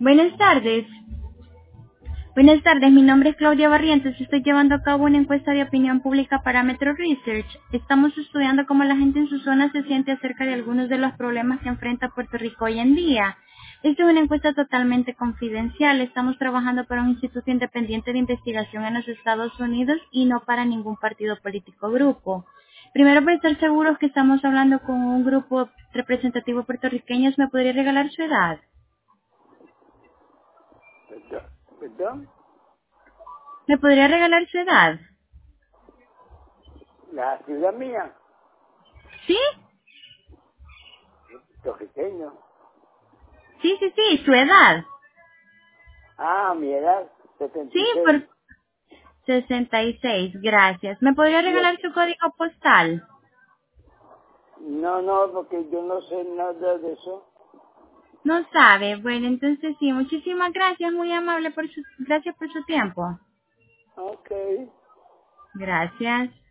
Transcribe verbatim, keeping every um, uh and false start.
Buenas tardes. Buenas tardes, mi nombre es Claudia Barrientos. Estoy llevando a cabo una encuesta de opinión pública para Metro Research. Estamos estudiando cómo la gente en su zona se siente acerca de algunos de los problemas que enfrenta Puerto Rico hoy en día. Esta es una encuesta totalmente confidencial. Estamos trabajando para un instituto independiente de investigación en los Estados Unidos y no para ningún partido político o grupo. Primero, para estar seguros que estamos hablando con un grupo representativo puertorriqueño, ¿me podría regalar su edad? Perdón, perdón, ¿Me podría regalar su edad? la ciudad mía, ¿Sí? puertorriqueño. Sí, sí, sí, su edad. Ah, mi edad, setenta Sí, y seis. por sesenta y seis, gracias. ¿Me podría Yes. regalar su código postal? No, no, porque yo no sé nada de eso. No sabe. Bueno, entonces sí, muchísimas gracias, muy amable por su, gracias por su tiempo. Ok. Gracias.